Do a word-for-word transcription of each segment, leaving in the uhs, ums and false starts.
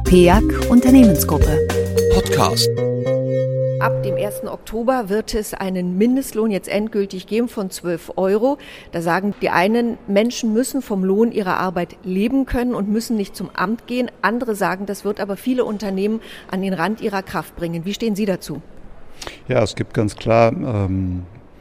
P E A C Unternehmensgruppe. Podcast. Ab dem ersten Oktober wird es einen Mindestlohn jetzt endgültig geben von zwölf Euro. Da sagen die einen, Menschen müssen vom Lohn ihrer Arbeit leben können und müssen nicht zum Amt gehen. Andere sagen, das wird aber viele Unternehmen an den Rand ihrer Kraft bringen. Wie stehen Sie dazu? Ja, es gibt ganz klar ähm,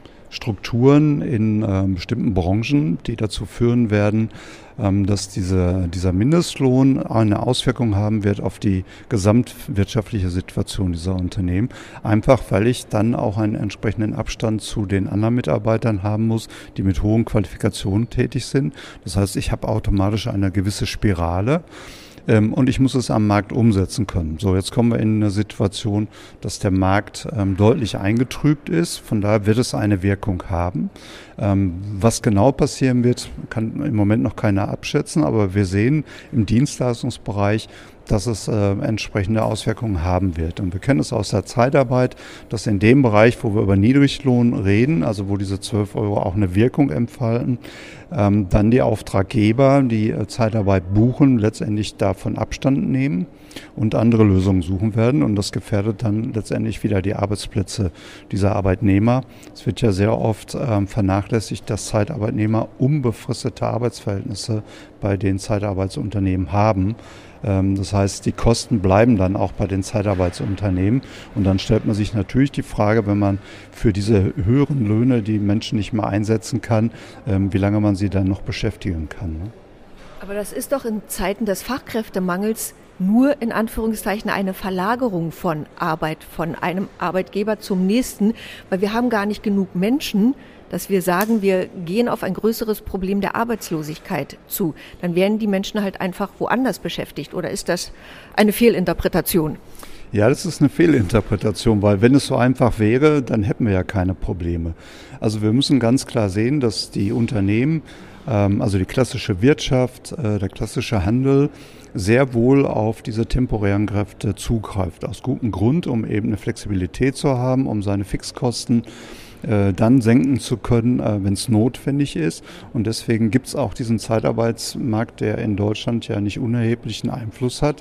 Strukturen in ähm, bestimmten Branchen, die dazu führen werden, ähm, dass diese, dieser Mindestlohn eine Auswirkung haben wird auf die gesamtwirtschaftliche Situation dieser Unternehmen. Einfach, weil ich dann auch einen entsprechenden Abstand zu den anderen Mitarbeitern haben muss, die mit hohen Qualifikationen tätig sind. Das heißt, ich habe automatisch eine gewisse Spirale. Ähm, und ich muss es am Markt umsetzen können. So, jetzt kommen wir in eine Situation, dass der Markt ähm, deutlich eingetrübt ist. Von daher wird es eine Wirkung haben. Ähm, was genau passieren wird, kann im Moment noch keiner abschätzen. Aber wir sehen im Dienstleistungsbereich, dass es äh, entsprechende Auswirkungen haben wird. Und wir kennen es aus der Zeitarbeit, dass in dem Bereich, wo wir über Niedriglohn reden, also wo diese zwölf Euro auch eine Wirkung entfalten, ähm, dann die Auftraggeber, die äh, Zeitarbeit buchen, letztendlich davon Abstand nehmen und andere Lösungen suchen werden. Und das gefährdet dann letztendlich wieder die Arbeitsplätze dieser Arbeitnehmer. Es wird ja sehr oft ähm, vernachlässigt, dass Zeitarbeitnehmer unbefristete Arbeitsverhältnisse bei den Zeitarbeitsunternehmen haben. Das heißt, die Kosten bleiben dann auch bei den Zeitarbeitsunternehmen. Und dann stellt man sich natürlich die Frage, wenn man für diese höheren Löhne die Menschen nicht mehr einsetzen kann, wie lange man sie dann noch beschäftigen kann. Aber das ist doch in Zeiten des Fachkräftemangels nur in Anführungszeichen eine Verlagerung von Arbeit von einem Arbeitgeber zum nächsten, weil wir haben gar nicht genug Menschen, dass wir sagen, wir gehen auf ein größeres Problem der Arbeitslosigkeit zu. Dann werden die Menschen halt einfach woanders beschäftigt. Oder ist das eine Fehlinterpretation? Ja, das ist eine Fehlinterpretation, weil wenn es so einfach wäre, dann hätten wir ja keine Probleme. Also wir müssen ganz klar sehen, dass die Unternehmen, also die klassische Wirtschaft, der klassische Handel, sehr wohl auf diese temporären Kräfte zugreift. Aus gutem Grund, um eben eine Flexibilität zu haben, um seine Fixkosten äh, dann senken zu können, äh, wenn es notwendig ist. Und deswegen gibt es auch diesen Zeitarbeitsmarkt, der in Deutschland ja nicht unerheblichen Einfluss hat.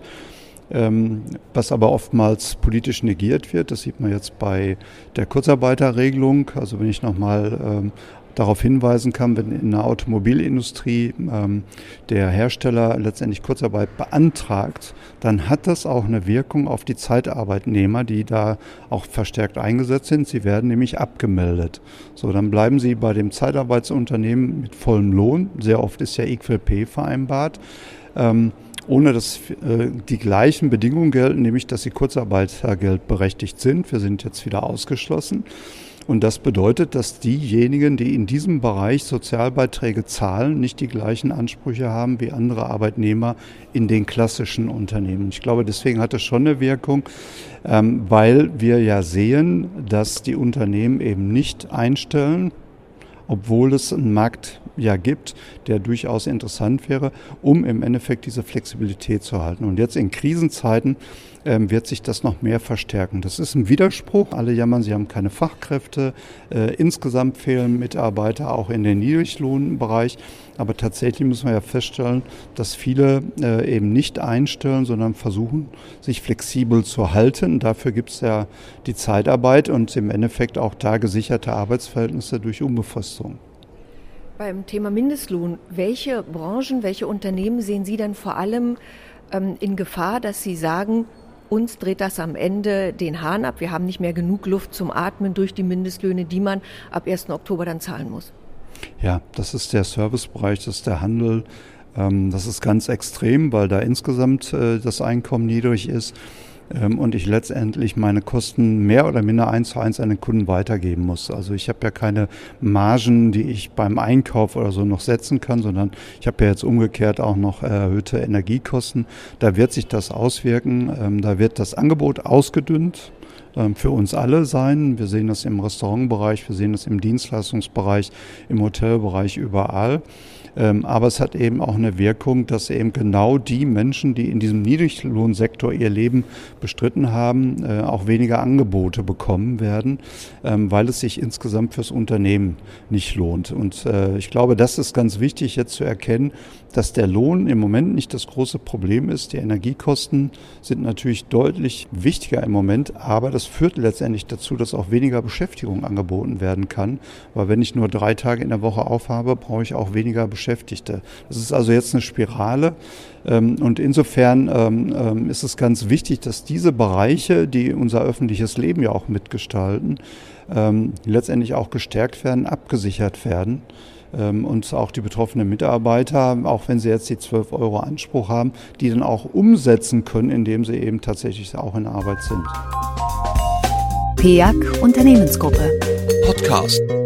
Ähm, was aber oftmals politisch negiert wird. Das sieht man jetzt bei der Kurzarbeiterregelung. Also wenn ich nochmal ähm, darauf hinweisen kann, wenn in der Automobilindustrie ähm, der Hersteller letztendlich Kurzarbeit beantragt, dann hat das auch eine Wirkung auf die Zeitarbeitnehmer, die da auch verstärkt eingesetzt sind. Sie werden nämlich abgemeldet. So, dann bleiben sie bei dem Zeitarbeitsunternehmen mit vollem Lohn. Sehr oft ist ja Equal Pay vereinbart. Ähm, ohne dass äh, die gleichen Bedingungen gelten, nämlich dass sie Kurzarbeitergeld berechtigt sind. Wir sind jetzt wieder ausgeschlossen. Und das bedeutet, dass diejenigen, die in diesem Bereich Sozialbeiträge zahlen, nicht die gleichen Ansprüche haben wie andere Arbeitnehmer in den klassischen Unternehmen. Ich glaube, deswegen hat es schon eine Wirkung, ähm, weil wir ja sehen, dass die Unternehmen eben nicht einstellen, obwohl es einen Markt ja gibt, der durchaus interessant wäre, um im Endeffekt diese Flexibilität zu halten. Und jetzt in Krisenzeiten ähm, wird sich das noch mehr verstärken. Das ist ein Widerspruch. Alle jammern, sie haben keine Fachkräfte. Äh, insgesamt fehlen Mitarbeiter auch in den Niedriglohnbereich. Aber tatsächlich müssen wir ja feststellen, dass viele äh, eben nicht einstellen, sondern versuchen, sich flexibel zu halten. Dafür gibt es ja die Zeitarbeit und im Endeffekt auch da gesicherte Arbeitsverhältnisse durch Unbefristung. Beim Thema Mindestlohn, welche Branchen, welche Unternehmen sehen Sie dann vor allem ähm, in Gefahr, dass Sie sagen, uns dreht das am Ende den Hahn ab, wir haben nicht mehr genug Luft zum Atmen durch die Mindestlöhne, die man ab ersten Oktober dann zahlen muss? Ja, das ist der Servicebereich, das ist der Handel. Ähm, das ist ganz extrem, weil da insgesamt äh, das Einkommen niedrig ist. Und ich letztendlich meine Kosten mehr oder minder eins zu eins an den Kunden weitergeben muss. Also ich habe ja keine Margen, die ich beim Einkauf oder so noch setzen kann, sondern ich habe ja jetzt umgekehrt auch noch erhöhte Energiekosten. Da wird sich das auswirken. Da wird das Angebot ausgedünnt für uns alle sein. Wir sehen das im Restaurantbereich, wir sehen das im Dienstleistungsbereich, im Hotelbereich, überall. Ähm, aber es hat eben auch eine Wirkung, dass eben genau die Menschen, die in diesem Niedriglohnsektor ihr Leben bestritten haben, äh, auch weniger Angebote bekommen werden, ähm, weil es sich insgesamt fürs Unternehmen nicht lohnt. Und äh, ich glaube, das ist ganz wichtig jetzt zu erkennen, dass der Lohn im Moment nicht das große Problem ist. Die Energiekosten sind natürlich deutlich wichtiger im Moment, aber das führt letztendlich dazu, dass auch weniger Beschäftigung angeboten werden kann, weil wenn ich nur drei Tage in der Woche aufhabe, brauche ich auch weniger Beschäftigte. Das ist also jetzt eine Spirale und insofern ist es ganz wichtig, dass diese Bereiche, die unser öffentliches Leben ja auch mitgestalten, letztendlich auch gestärkt werden, abgesichert werden. Und auch die betroffenen Mitarbeiter, auch wenn sie jetzt die zwölf Euro Anspruch haben, die dann auch umsetzen können, indem sie eben tatsächlich auch in Arbeit sind. P E A C Unternehmensgruppe Podcast.